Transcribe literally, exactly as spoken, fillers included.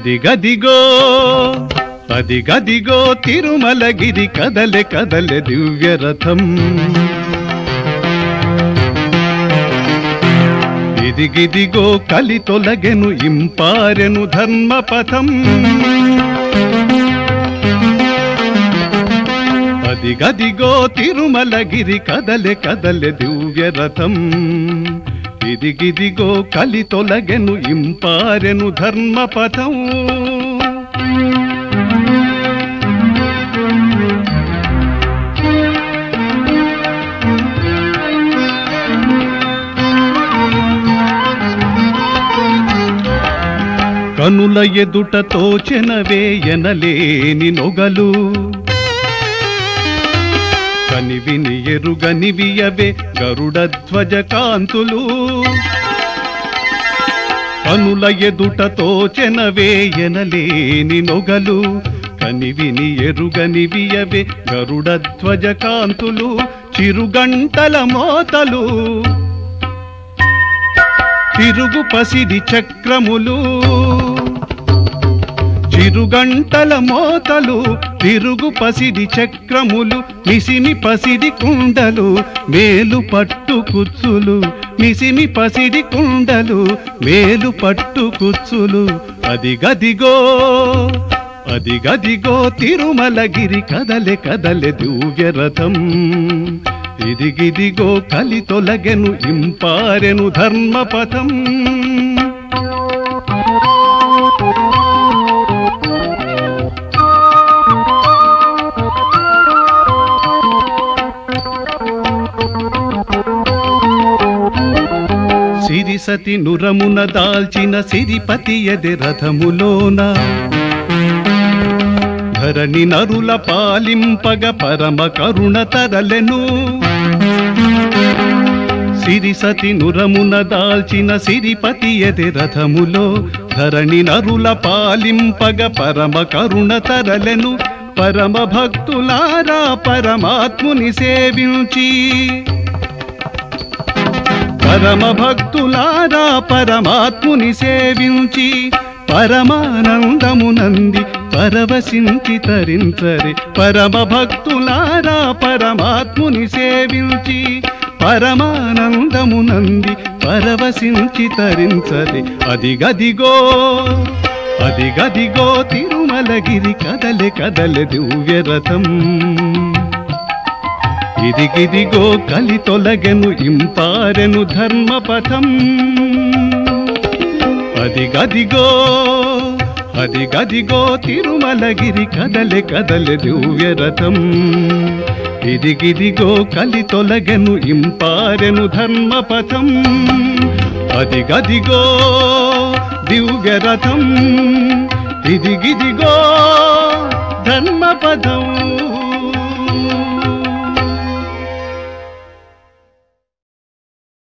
అదిగదిగో అదిగదిగో తిరుమలగిరి కదలె కదలె దివ్యరథం ఇదిగిదిగో కలి తొలగెను ఇంపారెను ధర్మపథం అదిగదిగో తిరుమలగిరి కదలె కదలె దివ్యరథం ఇదిగిదిగో కలి తొలగెను ఇంపారెను ధర్మపథం కనుల ఎదుట తోచెనవే ఎనలేని నొగలు కనివిని ఎరుగనివియవే గరుడధ్వజ కాంతులు కనుల ఎదుట తోచెనవే ఎనలేని నొగలు కనివిని ఎరుగనివియవే గరుడధ్వజ కాంతులు చిరుగంటల మోతలు తిరుగు పసిడి చక్రములు చిరుగంటల మోతలు తిరుగు పసిడి చక్రములు మిసిమి పసిడి కుండలు మేలు పట్టు కుచ్చులు మిసిమి పసిడి కుండలు మేలు పట్టు కుచ్చులు అదిగదిగో అదిగదిగో తిరుమలగిరి కదలె కదలె దివ్యరథం ఇదిగిదిగో కలి తొలగెను ఇంపారెను ధర్మపథం సిరిసతి నురమున దాల్చిన సిరిపతి ఎది రథములోన ధరణి నరుల పాలింపగ పరమ కరుణ తరలెను సిరిసతి నురమున దాల్చిన సిరిపతి ఎది రథములో ధరణి నరుల పాలింపగ పరమ కరుణ తరలెను పరమ భక్తులారా పరమాత్ముని సేవించి పరమ భక్తులారా పరమాత్ముని సేవించి పరమానందమునంది పరవశించి తరించరే పరమ భక్తులారా పరమాత్ముని సేవించి పరమానందమునంది పరవశించి తరించరే అదిగదిగో అదిగదిగో తిరుమలగిరి కదలె కదలె దివ్యరథం ఇదిగిదిగో కలి తొలగెను ఇంపారెను ధర్మపథం అదిగదిగో అదిగదిగో తిరుమలగిరి కదలె కదలె దివ్యరథం ఇదిగిదిగో కలి తొలగెను ఇంపారెను ధర్మపథం అదిగదిగో దివ్యరథం ఇదిగిదిగో ధర్మపథం